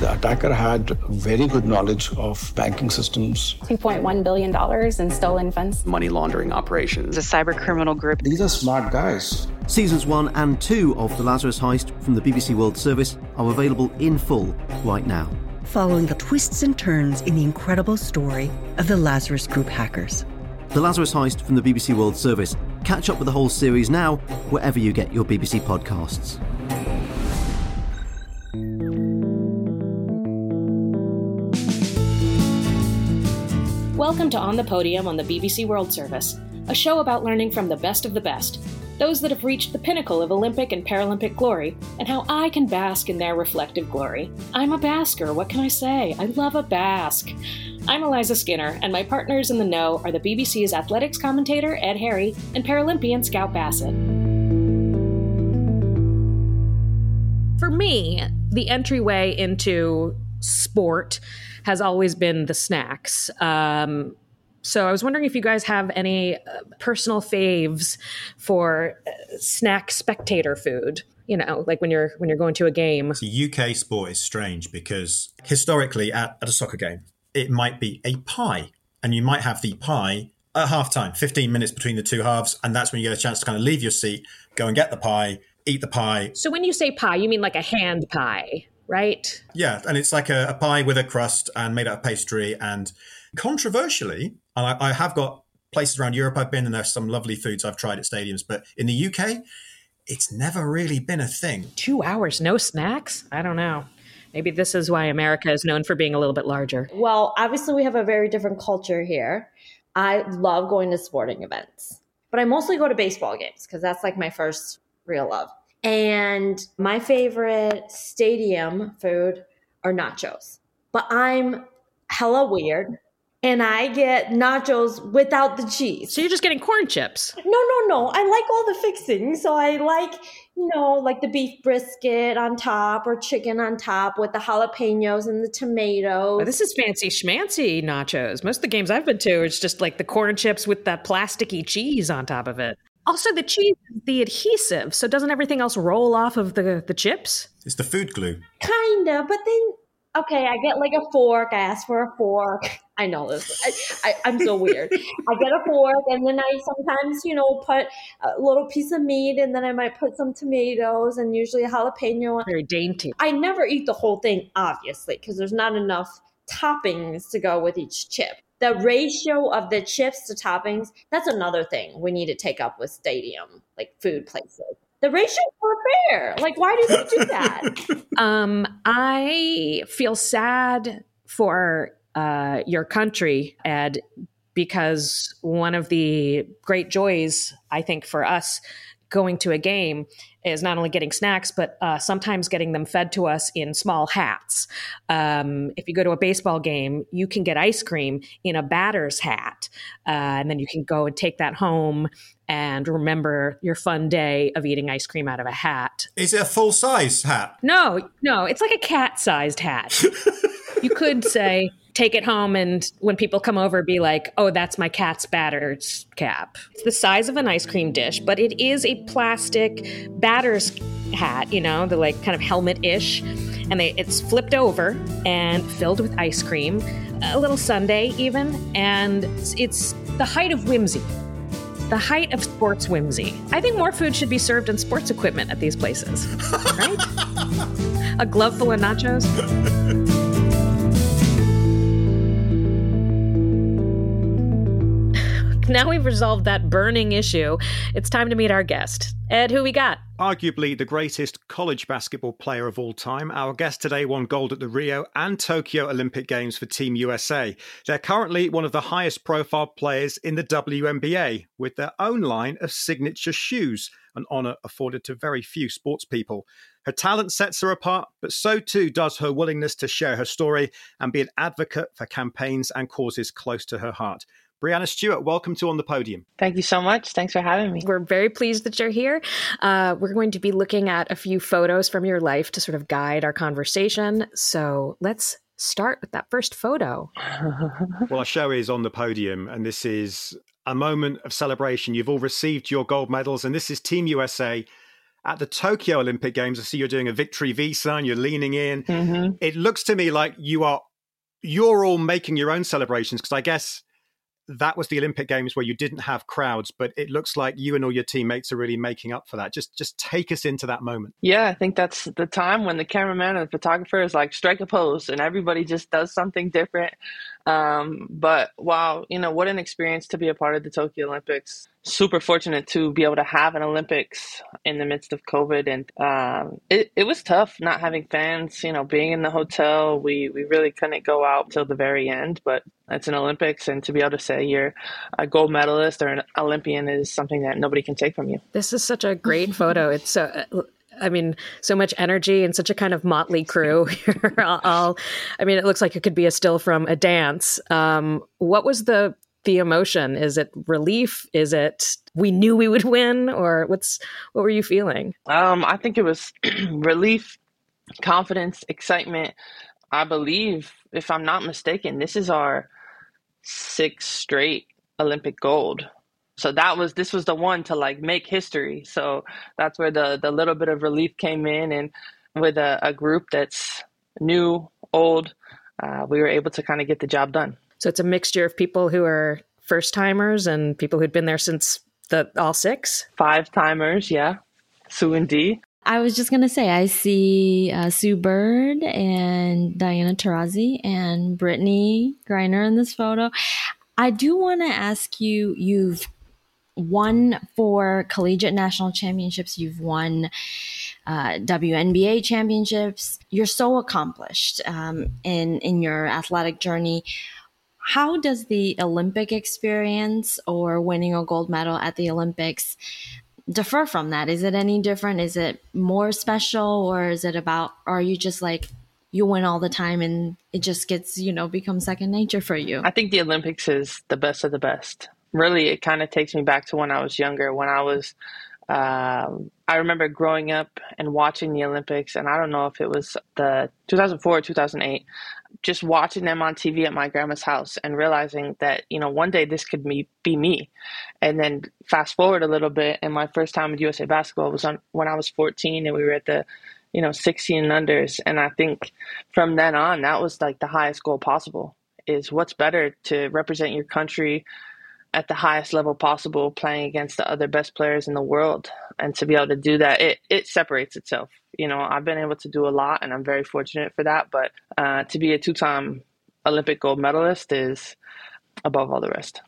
The attacker had very good knowledge of banking systems. $2.1 billion in stolen funds. Money laundering operations. A cyber criminal group. These are smart guys. Seasons 1 and 2 of The Lazarus Heist from the BBC World Service are available in full right now. Following the twists and turns in the incredible story of the Lazarus Group hackers. The Lazarus Heist from the BBC World Service. Catch up with the whole series now, wherever you get your BBC podcasts. Welcome to On the Podium on the BBC World Service, a show about learning from the best of the best, those that have reached the pinnacle of Olympic and Paralympic glory, and how I can bask in their reflective glory. I'm a basker, what can I say? I love a bask. I'm Eliza Skinner, and my partners in the know are the BBC's athletics commentator, Ed Harry, and Paralympian Scout Bassett. For me, the entryway into sport has always been the snacks. So I was wondering if you guys have any personal faves for snack spectator food. You know, like when you're going to a game. The UK sport is strange because historically at a soccer game, it might be a pie, and you might have the pie at halftime, 15 minutes between the two halves, and that's when you get a chance to kind of leave your seat, go and get the pie, eat the pie. So when you say pie, you mean like a hand pie, right? Yeah, and it's like a pie with a crust and made out of pastry. And controversially, I have got places around Europe I've been, and there's some lovely foods I've tried at stadiums, but in the UK, it's never really been a thing. 2 hours, no snacks? I don't know. Maybe this is why America is known for being a little bit larger. Well, obviously we have a very different culture here. I love going to sporting events, but I mostly go to baseball games because that's like my first real love. And my favorite stadium food are nachos, but I'm hella weird. And I get nachos without the cheese. So you're just getting corn chips? No. I like all the fixings. So I like, like the beef brisket on top or chicken on top with the jalapenos and the tomatoes. Well, this is fancy schmancy nachos. Most of the games I've been to, it's just like the corn chips with that plasticky cheese on top of it. Also, the cheese is the adhesive. So doesn't everything else roll off of the chips? It's the food glue. Kinda, but then... Okay, I get like a fork. I ask for a fork. I know this. I'm so weird. I get a fork, and then I sometimes, put a little piece of meat, and then I might put some tomatoes and usually a jalapeno. Very dainty. I never eat the whole thing, obviously, because there's not enough toppings to go with each chip. The ratio of the chips to toppings, that's another thing we need to take up with stadium, like food places. The ratios are fair. Like, why do they do that? I feel sad for your country, Ed, because one of the great joys, I think, for us going to a game is not only getting snacks, but sometimes getting them fed to us in small hats. If you go to a baseball game, you can get ice cream in a batter's hat, and then you can go and take that home and remember your fun day of eating ice cream out of a hat. Is it a full-size hat? No, it's like a cat-sized hat. You could say, take it home, and when people come over, be like, oh, that's my cat's batter's cap. It's the size of an ice cream dish, but it is a plastic batter's hat, the like kind of helmet-ish. And it's flipped over and filled with ice cream, a little sundae even, and it's the height of whimsy. The height of sports whimsy. I think more food should be served in sports equipment at these places, right? A glove full of nachos. Now we've resolved that burning issue, it's time to meet our guest. Ed, who we got? Arguably the greatest college basketball player of all time, our guest today won gold at the Rio and Tokyo Olympic Games for Team USA. They're currently one of the highest profile players in the WNBA, with their own line of signature shoes, an honour afforded to very few sports people. Her talent sets her apart, but so too does her willingness to share her story and be an advocate for campaigns and causes close to her heart. Breanna Stewart, welcome to On the Podium. Thank you so much. Thanks for having me. We're very pleased that you're here. We're going to be looking at a few photos from your life to sort of guide our conversation. So let's start with that first photo. Well, our show is On the Podium, and this is a moment of celebration. You've all received your gold medals, and this is Team USA. At the Tokyo Olympic Games, I see you're doing a victory visa and you're leaning in. Mm-hmm. It looks to me like you're all making your own celebrations, because I guess that was the Olympic Games where you didn't have crowds, but it looks like you and all your teammates are really making up for that. Just take us into that moment. Yeah, I think that's the time when the cameraman and the photographer is like, strike a pose, and everybody just does something different. But wow, what an experience to be a part of the Tokyo Olympics. Super fortunate to be able to have an Olympics in the midst of COVID. And it was tough not having fans, being in the hotel. We really couldn't go out till the very end, but it's an Olympics. And to be able to say you're a gold medalist or an Olympian is something that nobody can take from you. This is such a great photo. It's so much energy and such a kind of motley crew. It looks like it could be a still from a dance. What was the emotion? Is it relief? Is it we knew we would win? Or what were you feeling? I think it was relief, confidence, excitement. I believe, if I'm not mistaken, this is our 6th straight Olympic gold. So this was the one to like make history. So that's where the little bit of relief came in, and with a group that's new, old, we were able to kind of get the job done. So it's a mixture of people who are first timers and people who'd been there since all 6? 5-timers, yeah. Sue and Dee. I was just going to say, I see Sue Bird and Diana Taurasi and Brittany Griner in this photo. I do want to ask you, you've won 4 collegiate national championships. You've won WNBA championships. You're so accomplished in your athletic journey. How does the Olympic experience or winning a gold medal at the Olympics differ from that? Is it any different? Is it more special, or is it are you just like, you win all the time and it just gets, becomes second nature for you? I think the Olympics is the best of the best. Really, it kind of takes me back to when I was younger, when I was, I remember growing up and watching the Olympics, and I don't know if it was the 2004 or 2008, just watching them on TV at my grandma's house and realizing that, one day this could be me. And then fast forward a little bit, and my first time with USA Basketball was when I was 14, and we were at the 16 and unders. And I think from then on, that was like the highest goal possible, is what's better to represent your country at the highest level possible, playing against the other best players in the world. And to be able to do that, it separates itself. I've been able to do a lot, and I'm very fortunate for that. But to be a 2-time Olympic gold medalist is above all the rest.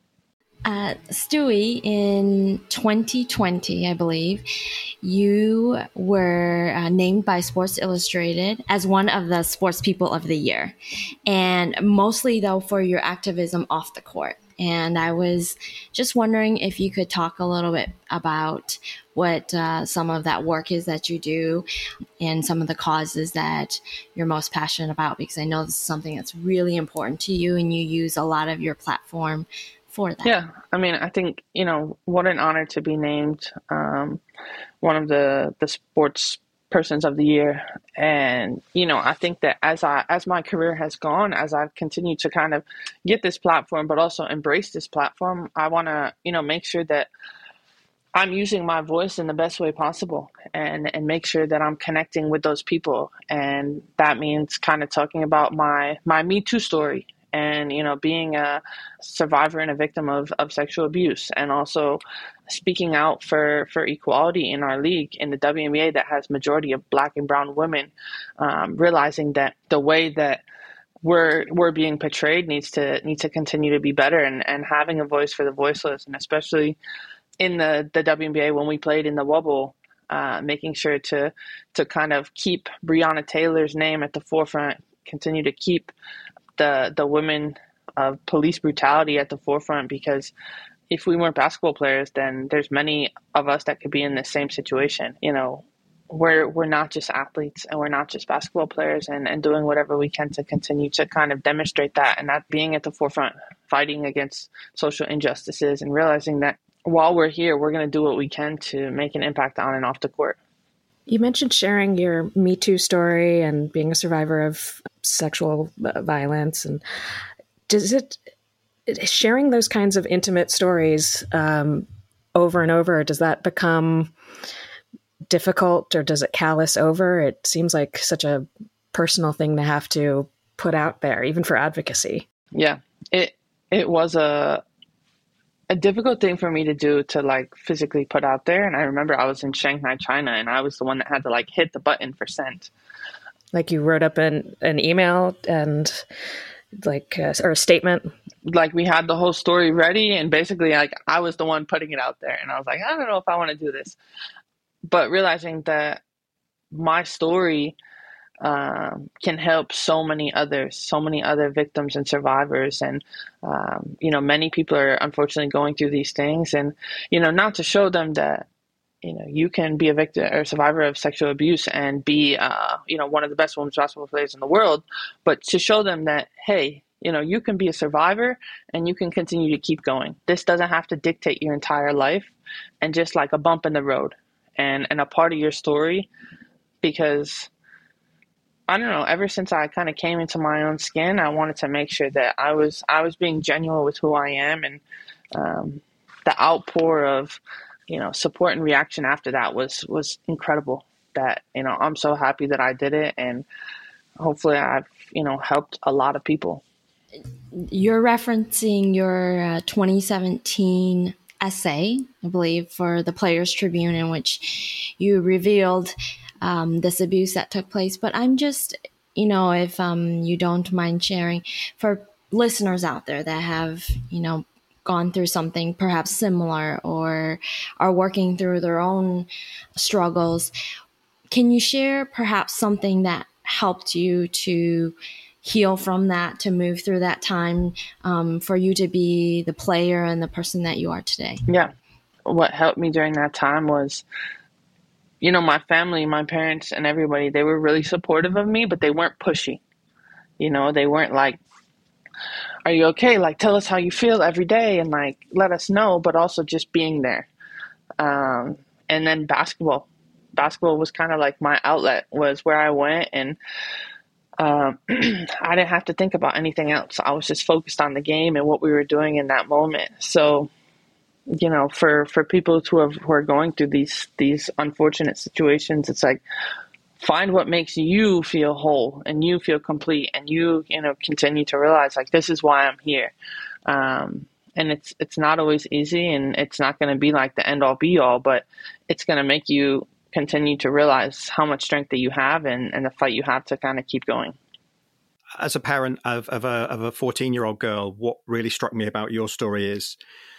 Stewie, in 2020, I believe, you were named by Sports Illustrated as one of the Sports People of the Year, and mostly, though, for your activism off the court. And I was just wondering if you could talk a little bit about what some of that work is that you do and some of the causes that you're most passionate about, because I know this is something that's really important to you and you use a lot of your platform for that. Yeah. I think, what an honor to be named one of the sports persons of the year. And, I think that as my career has gone, as I've continued to kind of get this platform, but also embrace this platform, I want to, make sure that I'm using my voice in the best way possible and make sure that I'm connecting with those people. And that means kind of talking about my Me Too story and, being a survivor and a victim of sexual abuse, and also speaking out for equality in our league, in the WNBA that has majority of Black and brown women, realizing that the way that we're being portrayed needs to continue to be better, and having a voice for the voiceless, and especially in the WNBA when we played in the Wubble, making sure to kind of keep Breonna Taylor's name at the forefront, continue to keep the women of police brutality at the forefront, because if we weren't basketball players, then there's many of us that could be in the same situation. We're not just athletes, and we're not just basketball players, and doing whatever we can to continue to kind of demonstrate that, and that being at the forefront, fighting against social injustices, and realizing that while we're here, we're going to do what we can to make an impact on and off the court. You mentioned sharing your Me Too story and being a survivor of sexual violence. And sharing those kinds of intimate stories over and over, does that become difficult, or does it callous over? It seems like such a personal thing to have to put out there, even for advocacy. Yeah, it was a difficult thing for me to do, to like physically put out there. And I remember I was in Shanghai, China, and I was the one that had to like hit the button for send. Like you wrote up an email and like or a statement. Like we had the whole story ready, and basically like I was the one putting it out there, and I was like, I don't know if I want to do this, but realizing that my story can help so many other victims and survivors. And, many people are unfortunately going through these things, and, not to show them that, you can be a victim or survivor of sexual abuse and be, one of the best women's basketball players in the world, but to show them that, hey, you can be a survivor and you can continue to keep going. This doesn't have to dictate your entire life, and just like a bump in the road and a part of your story. Because I don't know, ever since I kind of came into my own skin, I wanted to make sure that I was being genuine with who I am. And the outpour of, support and reaction after that was incredible. That, I'm so happy that I did it. And hopefully I've, helped a lot of people. You're referencing your 2017 essay, I believe, for the Players Tribune, in which you revealed this abuse that took place. But I'm just, if you don't mind sharing, for listeners out there that have, gone through something perhaps similar or are working through their own struggles, can you share perhaps something that helped you to heal from that, to move through that time, for you to be the player and the person that you are today? Yeah. What helped me during that time was, my family, my parents and everybody, they were really supportive of me, but they weren't pushy. They weren't like, are you okay? Like, tell us how you feel every day and like, let us know, but also just being there. And then basketball was kind of like my outlet, was where I went, and I didn't have to think about anything else. I was just focused on the game and what we were doing in that moment. So, for people who are going through these unfortunate situations, it's like, find what makes you feel whole and you feel complete, and you continue to realize like, this is why I'm here. And it's not always easy, and it's not going to be like the end all be all, but it's going to make you continue to realize how much strength that you have and the fight you have to kind of keep going. As a parent of a 14-year-old girl, what really struck me about your story is,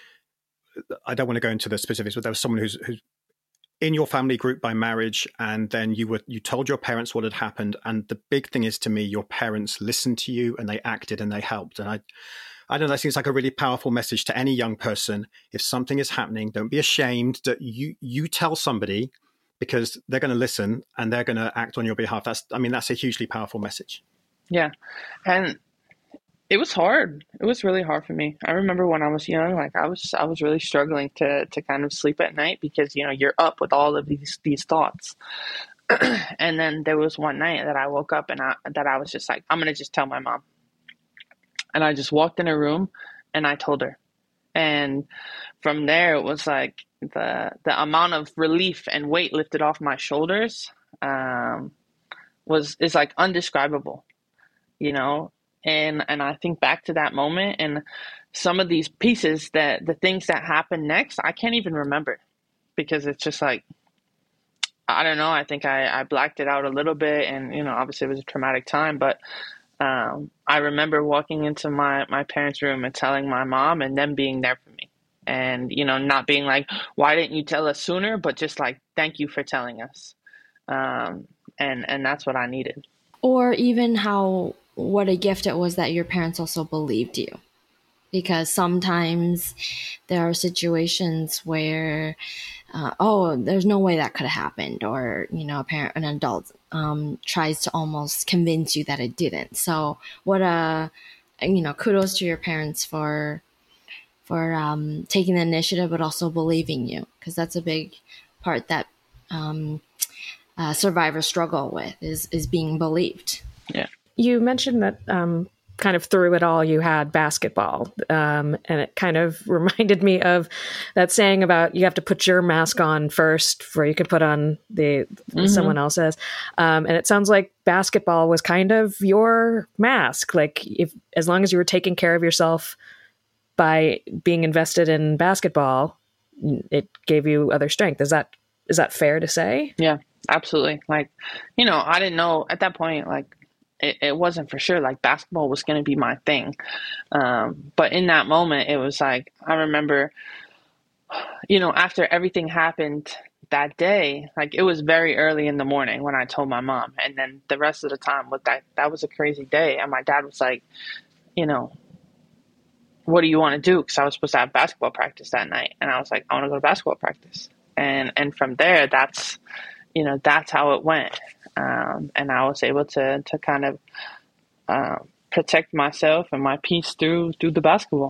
I don't want to go into the specifics, but there was someone who's in your family group by marriage, and then you told your parents what had happened. And the big thing is, to me, your parents listened to you and they acted and they helped. And I don't know, that seems like a really powerful message to any young person. If something is happening, don't be ashamed that you tell somebody, because they're going to listen and they're going to act on your behalf. That's a hugely powerful message. Yeah. And it was hard. It was really hard for me. I remember when I was young, like I was really struggling to kind of sleep at night, because, you're up with all of these thoughts. And then there was one night that I woke up and I was just like, I'm going to just tell my mom. And I just walked in her room and I told her. And from there, it was like the amount of relief and weight lifted off my shoulders is like indescribable, And I think back to that moment, and some of these pieces, that the things that happened next, I can't even remember, because it's just like, I don't know. I think I blacked it out a little bit, and, obviously it was a traumatic time, but I remember walking into my parents' room and telling my mom, and them being there for me, and, not being like, why didn't you tell us sooner? But just like, thank you for telling us. And that's what I needed. Or even what a gift it was that your parents also believed you. Because sometimes there are situations where, there's no way that could have happened. Or, an adult tries to almost convince you that it didn't. So kudos to your parents for taking the initiative, but also believing you. Because that's a big part that survivors struggle with, is being believed. Yeah. You mentioned that kind kind of through it all, you had basketball. And it kind of reminded me of that saying about you have to put your mask on first before you could put on someone else's. And it sounds like basketball was kind of your mask. Like as long as you were taking care of yourself by being invested in basketball, it gave you other strength. Is that fair to say? Yeah, absolutely. Like, I didn't know at that point, like, it wasn't for sure like basketball was going to be my thing. But in that moment, it was like, I remember, after everything happened that day, like it was very early in the morning when I told my mom. And then the rest of the time that was a crazy day. And my dad was like, what do you want to do? Because I was supposed to have basketball practice that night. And I was like, I want to go to basketball practice. And from there, that's how it went. And I was able to kind of protect myself and my peace through the basketball.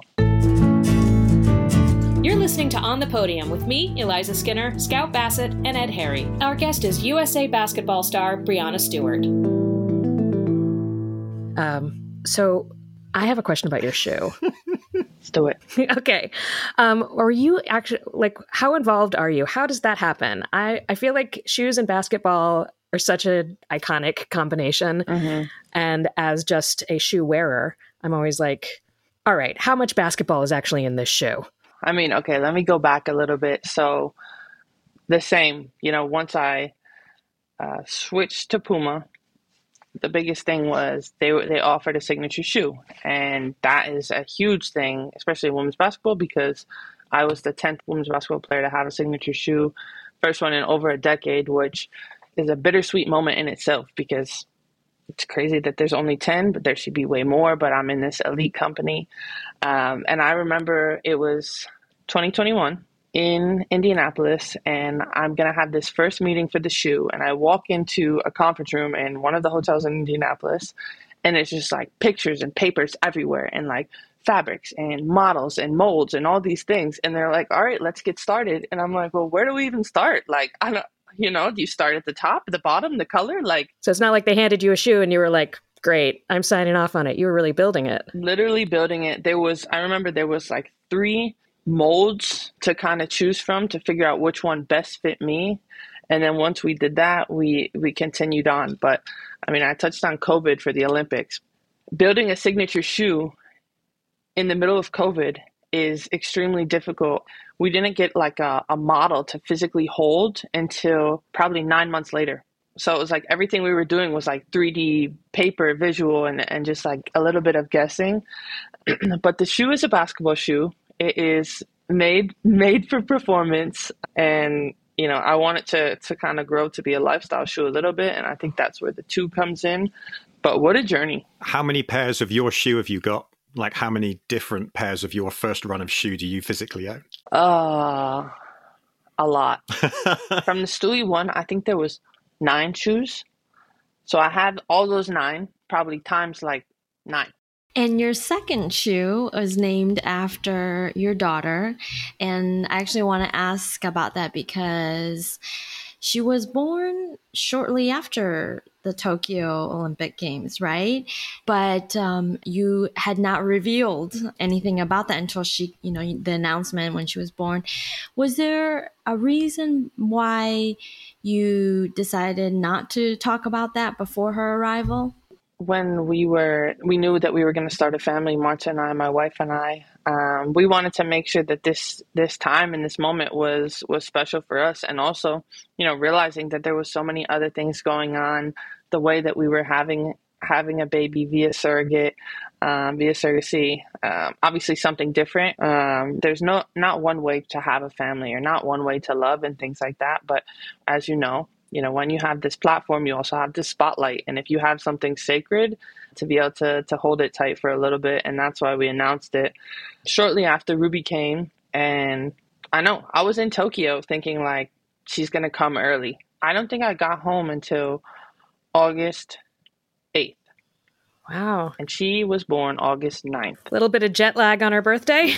You're listening to On the Podium with me, Eliza Skinner, Scout Bassett, and Ed Harry. Our guest is USA basketball star Breanna Stewart. So I have a question about your shoe. Let's do it. Okay. Are you actually, like, how involved are you? How does that happen? I feel like shoes and basketball are such an iconic combination. Mm-hmm. And as just a shoe wearer, I'm always like, all right, how much basketball is actually in this shoe? I mean, okay, let me go back a little bit. So the same, once I switched to Puma, the biggest thing was they offered a signature shoe. And that is a huge thing, especially in women's basketball, because I was the 10th women's basketball player to have a signature shoe. First one in over a decade, which is a bittersweet moment in itself because it's crazy that there's only 10, but there should be way more. But I'm in this elite company. And I remember it was 2021 in Indianapolis, and I'm going to have this first meeting for the shoe. And I walk into a conference room in one of the hotels in Indianapolis, and it's just like pictures and papers everywhere and like fabrics and models and molds and all these things. And they're like, all right, let's get started. And I'm like, well, where do we even start? Like, I don't, do you start at the top, the bottom, the color? Like, so it's not like they handed you a shoe and you were like, great, I'm signing off on it. You were really building it. Literally building it. I remember there was like 3 molds to kind of choose from to figure out which one best fit me. And then once we did that, we continued on. But I mean, I touched on COVID for the Olympics. Building a signature shoe in the middle of COVID is extremely difficult. We didn't get like a model to physically hold until probably 9 months later. So it was like everything we were doing was like 3D paper, visual, and just like a little bit of guessing. But the shoe is a basketball shoe. It is made for performance. And, I want it to kind of grow to be a lifestyle shoe a little bit. And I think that's where the 2 comes in. But what a journey. How many pairs of your shoe have you got? Like, how many different pairs of your first run of shoe do you physically own? A lot. From the Stewie one, I think there was 9 shoes. So I had all those 9, probably times like 9. And your second shoe was named after your daughter. And I actually want to ask about that because she was born shortly after the Tokyo Olympic Games, right? But you had not revealed anything about that until she, the announcement when she was born. Was there a reason why you decided not to talk about that before her arrival? When we knew that we were going to start a family, Marta and I, my wife and I, we wanted to make sure that this time and this moment was special for us. And also, realizing that there was so many other things going on, the way that we were having a baby via surrogacy, obviously something different. There's not one way to have a family or not one way to love and things like that. But as you know, when you have this platform, you also have this spotlight. And if you have something sacred, to be able to hold it tight for a little bit. And that's why we announced it shortly after Ruby came. And I know I was in Tokyo thinking like, she's going to come early. I don't think I got home until August 8th. Wow. And she was born August 9th. A little bit of jet lag on her birthday.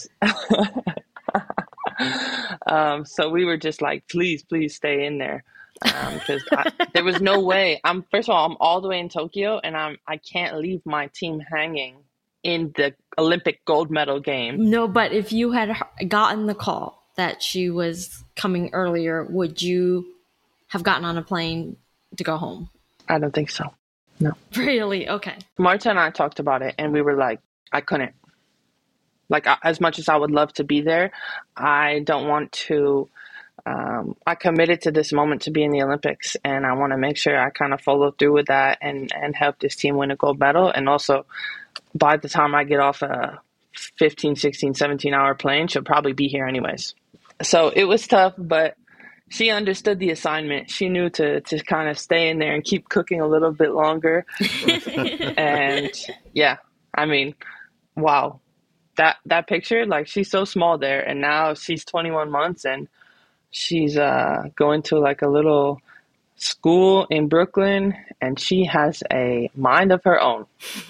So we were just like, please stay in there. because there was no way. First of all, I'm all the way in Tokyo, and I can't leave my team hanging in the Olympic gold medal game. No, but if you had gotten the call that she was coming earlier, would you have gotten on a plane to go home? I don't think so. No. Really? Okay. Marta and I talked about it, and we were like, I couldn't. Like, as much as I would love to be there, I don't want to. I committed to this moment to be in the Olympics, and I want to make sure I kind of follow through with that and help this team win a gold medal. And also, by the time I get off a 15, 16, 17-hour plane, she'll probably be here anyways. So it was tough, but she understood the assignment. She knew to kind of stay in there and keep cooking a little bit longer. And yeah, I mean, wow. That picture, like, she's so small there, and now she's 21 months, and she's going to like a little school in Brooklyn, and she has a mind of her own.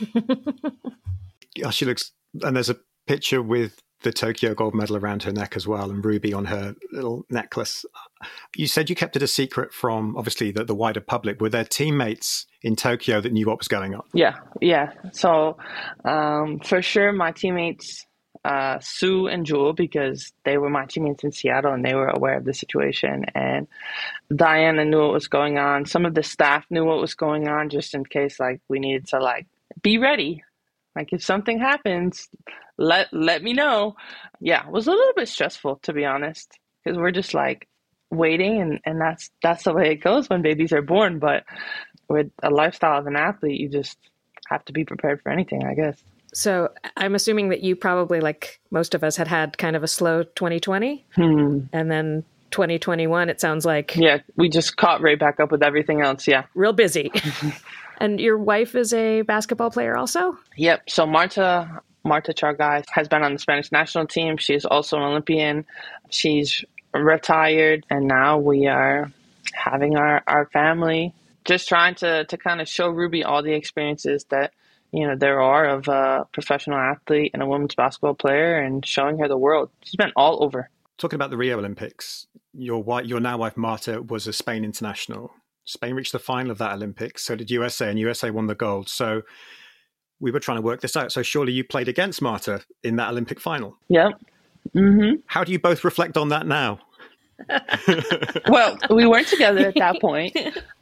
Yeah, she looks, and there's a picture with the Tokyo gold medal around her neck as well, and ruby on her little necklace. You said you kept it a secret from, obviously, the wider public. Were there teammates in Tokyo that knew what was going on? Yeah. So for sure, my teammates, Sue and Jewel, because they were my teammates in Seattle and they were aware of the situation. And Diana knew what was going on. Some of the staff knew what was going on, just in case, like, we needed to, like, be ready. Like, if something happens, let me know. Yeah, it was a little bit stressful, to be honest, because we're just like waiting, and that's the way it goes when babies are born. But with a lifestyle of an athlete, you just have to be prepared for anything, I guess. So I'm assuming that you probably, like most of us, had kind of a slow 2020, and then 2021, it sounds like. Yeah, we just caught right back up with everything else, yeah. Real busy. And your wife is a basketball player also? Yep. So Marta Chargay has been on the Spanish national team. She is also an Olympian. She's retired, and now we are having our family, just trying to kind of show Ruby all the experiences that, you know, there are of a professional athlete and a women's basketball player, and showing her the world. She's been all over. Talking about the Rio Olympics, your now wife Marta was a Spain international. Spain reached the final of that Olympics, so did USA, and USA won the gold. So we were trying to work this out. So surely you played against Marta in that Olympic final. Yep. Mm-hmm. How do you both reflect on that now? Well, we weren't together at that point.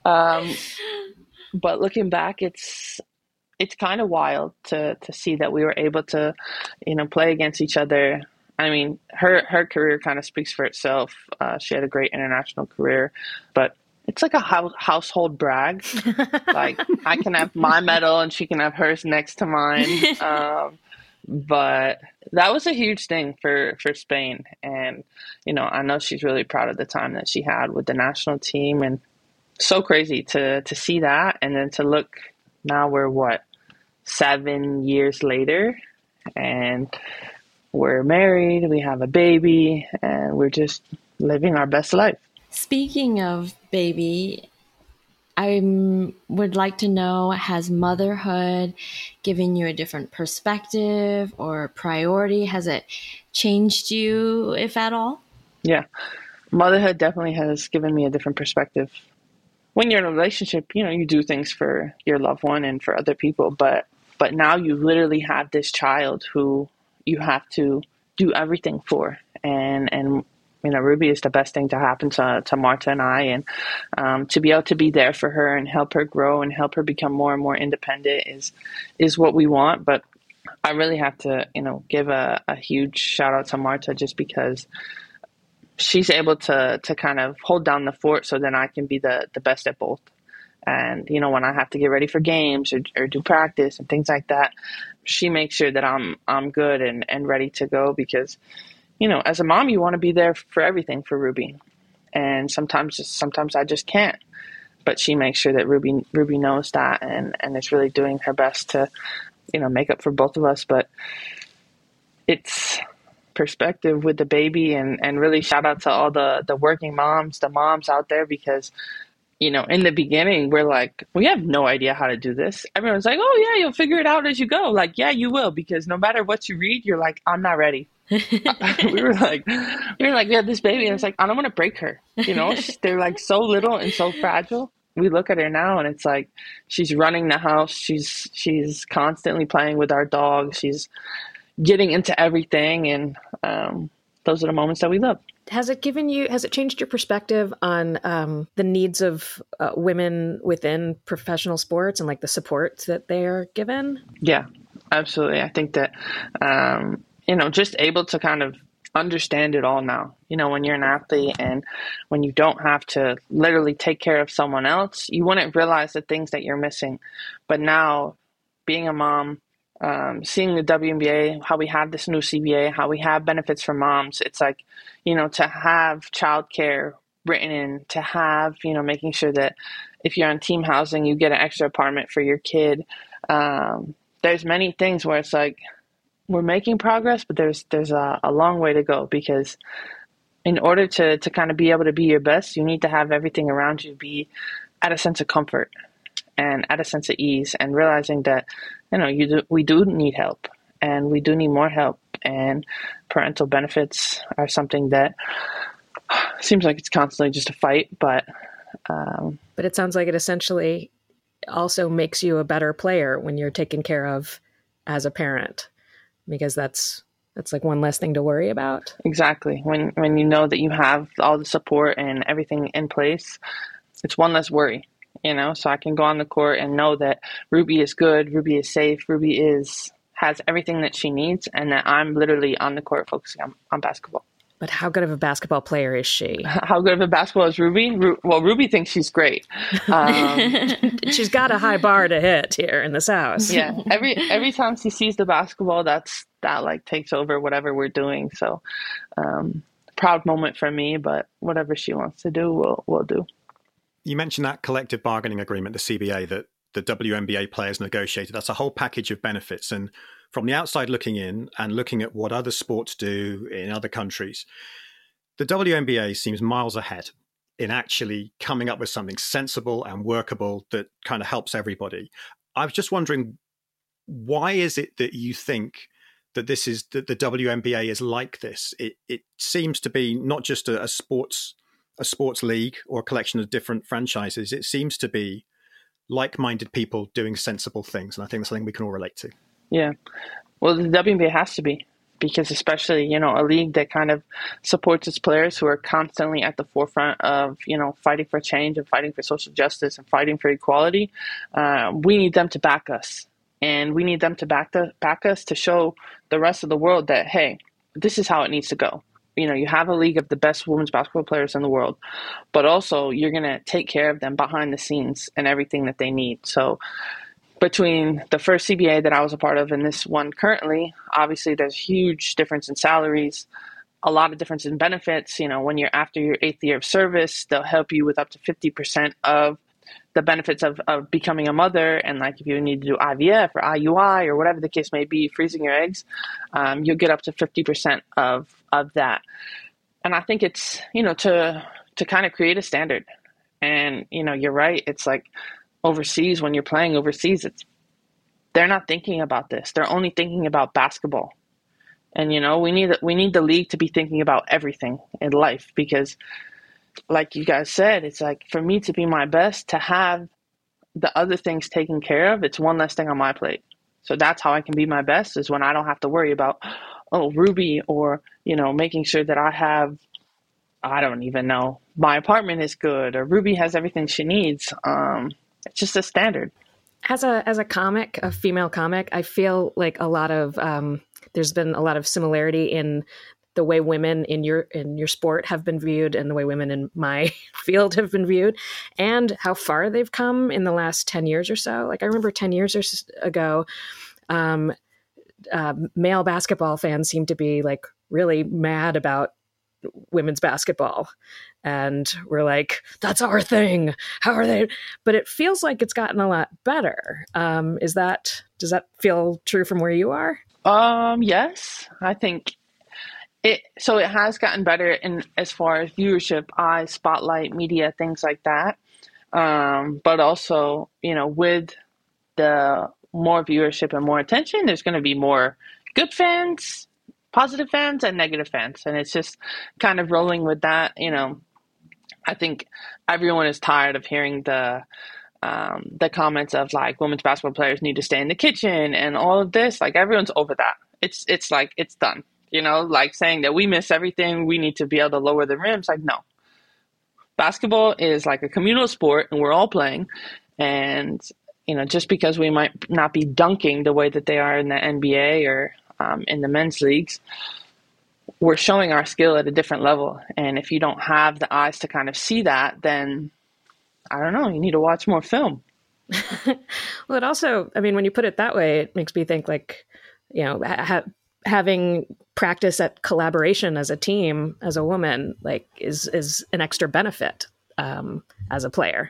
But looking back, it's kind of wild to see that we were able to, you know, play against each other. I mean, her career kind of speaks for itself. She had a great international career, but it's like a household brag. Like, I can have my medal and she can have hers next to mine. But that was a huge thing for Spain. And, you know, I know she's really proud of the time that she had with the national team. And so crazy to see that. And then to look, now we're 7 years later, and we're married, we have a baby, and we're just living our best life. Speaking of baby, I would like to know, has motherhood given you a different perspective or priority? Has it changed you, if at all? Yeah, motherhood definitely has given me a different perspective. When you're in a relationship, you know, you do things for your loved one and for other people, but now you literally have this child who you have to do everything for. And you know, Ruby is the best thing to happen to Marta and I, and to be able to be there for her and help her grow and help her become more and more independent is what we want. But I really have to, you know, give a huge shout out to Marta, just because she's able to kind of hold down the fort, so then I can be the best at both. And, you know, when I have to get ready for games or do practice and things like that, she makes sure that I'm good and ready to go, because, you know, as a mom, you want to be there for everything for Ruby. And sometimes I just can't. But she makes sure that Ruby knows that and is really doing her best to, you know, make up for both of us. But it's perspective with the baby, and really shout out to all the working moms, the moms out there, because, you know, in the beginning, we're like, we have no idea how to do this. Everyone's like, oh yeah, you'll figure it out as you go. Like, yeah, you will, because no matter what you read, you're like, I'm not ready. We had this baby, and it's like, I don't want to break her. They're like so little and so fragile. We look at her now, and it's like she's running the house. She's constantly playing with our dog. She's getting into everything, and those are the moments that we love. Has it changed your perspective on the needs of women within professional sports and like the support that they are given? Yeah, absolutely. I think that, just able to kind of understand it all now, when you're an athlete and when you don't have to literally take care of someone else, you wouldn't realize the things that you're missing. But now being a mom, seeing the WNBA, how we have this new CBA, how we have benefits for moms, it's like, to have childcare written in, to have, making sure that if you're on team housing, you get an extra apartment for your kid. There's many things where it's like, we're making progress, but there's a long way to go, because in order to kind of be able to be your best, you need to have everything around you be at a sense of comfort and at a sense of ease, and realizing that, we do need help, and we do need more help, and parental benefits are something that seems like it's constantly just a fight, but it sounds like it essentially also makes you a better player when you're taken care of as a parent, because that's like one less thing to worry about. Exactly. When you know that you have all the support and everything in place, it's one less worry. So I can go on the court and know that Ruby is good, Ruby is safe, Ruby has everything that she needs, and that I'm literally on the court focusing on basketball. But how good of a basketball player is she? How good of a basketball is Ruby? Well, Ruby thinks she's great. She's got a high bar to hit here in this house. Yeah, every time she sees the basketball, that like takes over whatever we're doing. So, proud moment for me. But whatever she wants to do, we'll do. You mentioned that collective bargaining agreement, the CBA, that the WNBA players negotiated. That's a whole package of benefits. And from the outside looking in and looking at what other sports do in other countries, the WNBA seems miles ahead in actually coming up with something sensible and workable that kind of helps everybody. I was just wondering, why is it that you think that that the WNBA is like this? It seems to be not just a sports league or a collection of different franchises. It seems to be like-minded people doing sensible things, and I think that's something we can all relate to. Yeah, well, the WNBA has to be, because especially a league that kind of supports its players who are constantly at the forefront of fighting for change and fighting for social justice and fighting for equality. We need them to back us, and we need them to back us to show the rest of the world that, hey, this is how it needs to go. You have a league of the best women's basketball players in the world, but also you're going to take care of them behind the scenes and everything that they need. So between the first CBA that I was a part of and this one currently, obviously there's huge difference in salaries, a lot of difference in benefits. When you're after your 8th year of service, they'll help you with up to 50% of the benefits of becoming a mother. And like if you need to do IVF or IUI or whatever the case may be, freezing your eggs, you'll get up to 50% of that. And I think it's, to kind of create a standard. And, you're right. It's like overseas, when you're playing overseas, they're not thinking about this. They're only thinking about basketball. And, we need the league to be thinking about everything in life, because like you guys said, it's like for me to be my best, to have the other things taken care of, it's one less thing on my plate. So that's how I can be my best, is when I don't have to worry about, Ruby, or, making sure that I have, I don't even know, my apartment is good, or Ruby has everything she needs. It's just a standard. As a comic, a female comic, I feel like there's been a lot of similarity in the way women in your sport have been viewed and the way women in my field have been viewed, and how far they've come in the last 10 years or so. Like I remember 10 years ago, male basketball fans seemed to be like really mad about women's basketball. And we're like, that's our thing. How are they? But it feels like it's gotten a lot better. Does that feel true from where you are? Yes, I think it has gotten better in as far as viewership, eyes, spotlight, media, things like that. But also, with the more viewership and more attention, there's going to be more good fans positive fans and negative fans. And it's just kind of rolling with that. I think everyone is tired of hearing the comments of like women's basketball players need to stay in the kitchen and all of this. Like everyone's over that. It's like, it's done, like saying that we miss everything. We need to be able to lower the rims. Like, no, basketball is like a communal sport and we're all playing. And, just because we might not be dunking the way that they are in the NBA or in the men's leagues, we're showing our skill at a different level. And if you don't have the eyes to kind of see that, then I don't know, you need to watch more film. Well, it also, I mean, when you put it that way, it makes me think like, having practice at collaboration as a team, as a woman, like is an extra benefit as a player.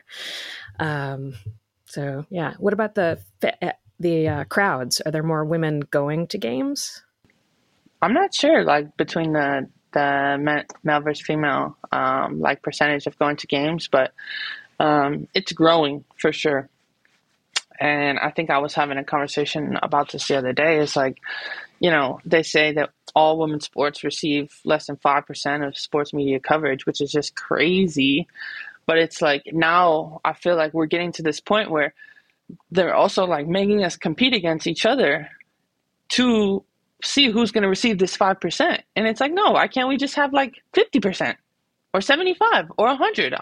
So yeah. What about the crowds? Are there more women going to games? I'm not sure, like between the male versus female, like percentage of going to games, but it's growing for sure. And I think I was having a conversation about this the other day. It's like, they say that all women's sports receive less than 5% of sports media coverage, which is just crazy. But it's like now I feel like we're getting to this point where they're also like making us compete against each other to see who's going to receive this 5%. And it's like, no, why can't we just have like 50% or 75 or 100?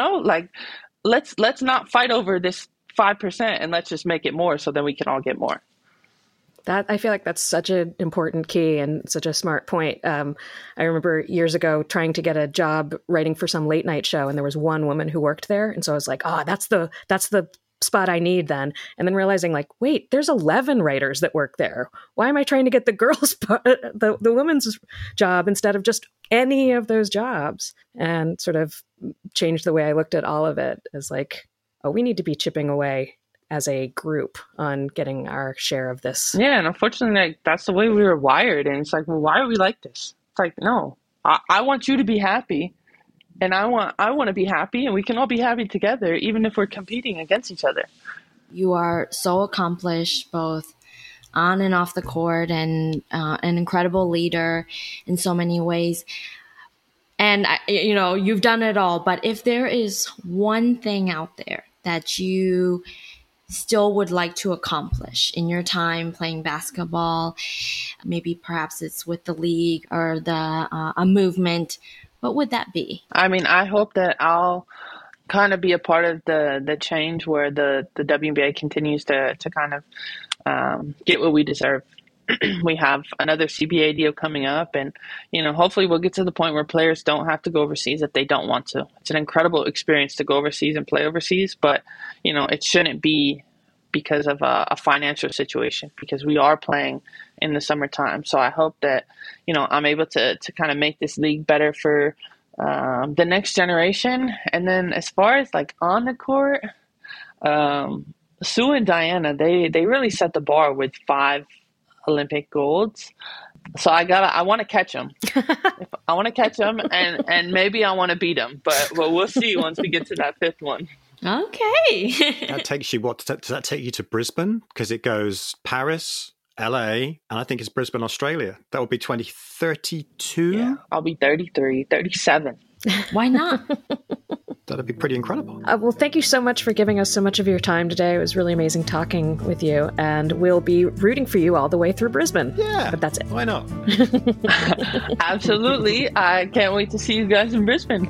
Let's not fight over this 5% and let's just make it more so then we can all get more. That I feel like that's such an important key and such a smart point. I remember years ago trying to get a job writing for some late night show, and there was one woman who worked there, and so I was like, "Oh, that's the spot I need then." And then realizing, like, wait, there's 11 writers that work there. Why am I trying to get the girls' the women's job instead of just any of those jobs? And sort of changed the way I looked at all of it as like, oh, we need to be chipping away as a group on getting our share of this. Yeah, and unfortunately, that's the way we were wired. And it's like, well, why are we like this? It's like, no, I want you to be happy, and I want to be happy, and we can all be happy together, even if we're competing against each other. You are so accomplished, both on and off the court, and an incredible leader in so many ways. And you've done it all. But if there is one thing out there that you still would like to accomplish in your time playing basketball, maybe perhaps it's with the league or a movement, what would that be? I mean, I hope that I'll kind of be a part of the change where the WNBA continues to kind of get what we deserve. We have another CBA deal coming up, and hopefully we'll get to the point where players don't have to go overseas if they don't want to. It's an incredible experience to go overseas and play overseas, but it shouldn't be because of a financial situation, because we are playing in the summertime. So I hope that I'm able to kind of make this league better for the next generation. And then as far as like on the court, Sue and Diana, they really set the bar with 5 Olympic golds. So I want to catch them. I want to catch them, and maybe I want to beat them. But we'll see once we get to that 5th one. Okay. That takes you, does that take you to Brisbane? Because it goes Paris, LA, and I think it's Brisbane, Australia. That would be 2032. Yeah, I'll be 33, 37. Why not? That'd be pretty incredible. Well, thank you so much for giving us so much of your time today. It was really amazing talking with you, and we'll be rooting for you all the way through Brisbane. Yeah. But that's it. Why not? Absolutely. I can't wait to see you guys in Brisbane.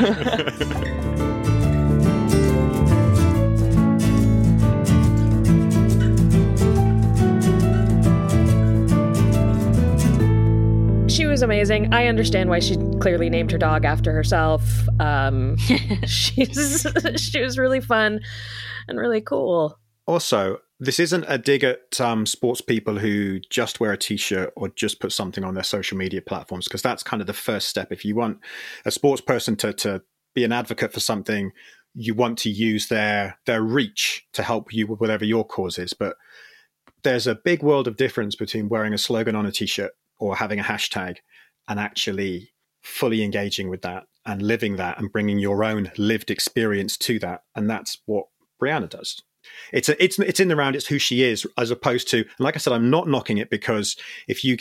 She was amazing. I understand why she clearly named her dog after herself. She was really fun and really cool. Also, this isn't a dig at sports people who just wear a t-shirt or just put something on their social media platforms, because that's kind of the first step. If you want a sports person to be an advocate for something, you want to use their reach to help you with whatever your cause is. But there's a big world of difference between wearing a slogan on a t-shirt or having a hashtag and actually fully engaging with that and living that and bringing your own lived experience to that. And that's what Brianna does. It's in the round. It's who she is, as opposed to, and like I said, I'm not knocking it, because if you get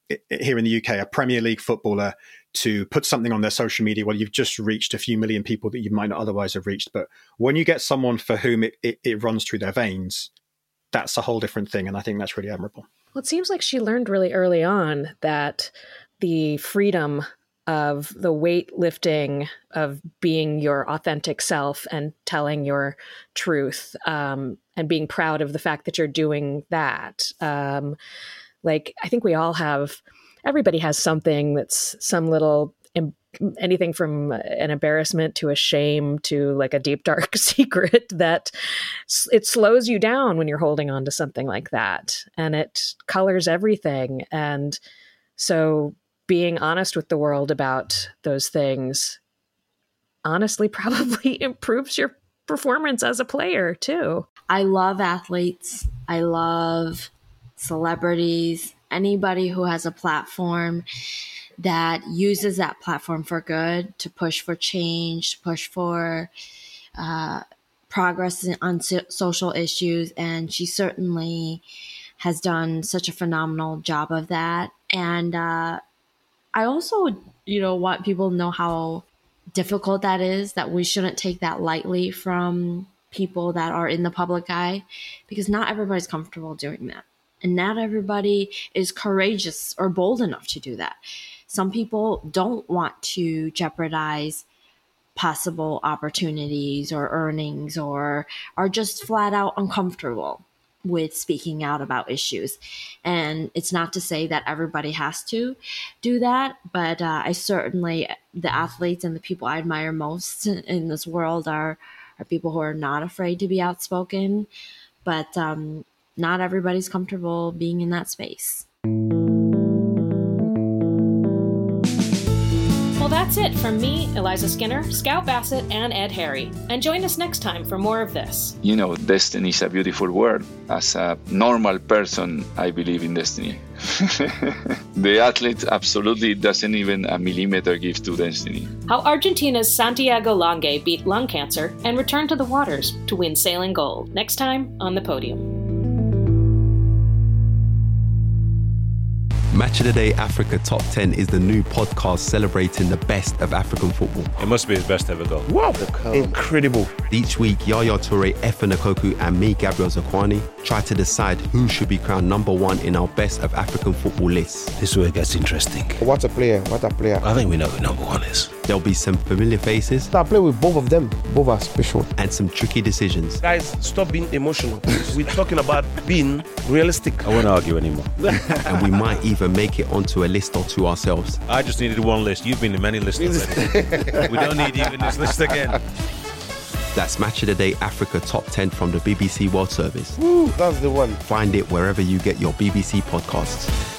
here in the UK, a Premier League footballer to put something on their social media, well, you've just reached a few million people that you might not otherwise have reached. But when you get someone for whom it runs through their veins, that's a whole different thing. And I think that's really admirable. Well, it seems like she learned really early on that the freedom of the weightlifting of being your authentic self and telling your truth, and being proud of the fact that you're doing that. Like, I think we all have, everybody has something that's some little, anything from an embarrassment to a shame to like a deep, dark secret that it slows you down when you're holding on to something like that. And it colors everything. And so being honest with the world about those things honestly probably improves your performance as a player too. I love athletes. I love celebrities, anybody who has a platform that uses that platform for good, to push for change, to push for progress on social issues. And she certainly has done such a phenomenal job of that. And I also, want people to know how difficult that is, that we shouldn't take that lightly from people that are in the public eye, because not everybody's comfortable doing that. And not everybody is courageous or bold enough to do that. Some people don't want to jeopardize possible opportunities or earnings, or are just flat out uncomfortable with speaking out about issues. And it's not to say that everybody has to do that, but I certainly, the athletes and the people I admire most in this world are people who are not afraid to be outspoken, but not everybody's comfortable being in that space. Well, that's it from me, Eliza Skinner, Scout Bassett, and Ed Harry. And join us next time for more of this. Destiny is a beautiful word. As a normal person, I believe in destiny. The athlete absolutely doesn't even a millimeter give to destiny. How Argentina's Santiago Lange beat lung cancer and returned to the waters to win sailing gold. Next time on The Podium. Match of the Day Africa Top 10 is the new podcast celebrating the best of African football. It must be his best ever goal. Wow, incredible. Each week, Yaya Toure, Efe Nkoku and me, Gabriel Zakwani, try to decide who should be crowned number one in our best of African football list. This is where it gets interesting. What a player. I think we know who number one is. There'll be some familiar faces. I play with both of them. Both are special. And some tricky decisions. Guys, stop being emotional. We're talking about being realistic. I won't argue anymore. And we might even make it onto a list or two ourselves. I just needed one list. You've been in many lists already. We don't need you in this list again. That's Match of the Day Africa Top 10 from the BBC World Service. Woo, that's the one. Find it wherever you get your BBC podcasts.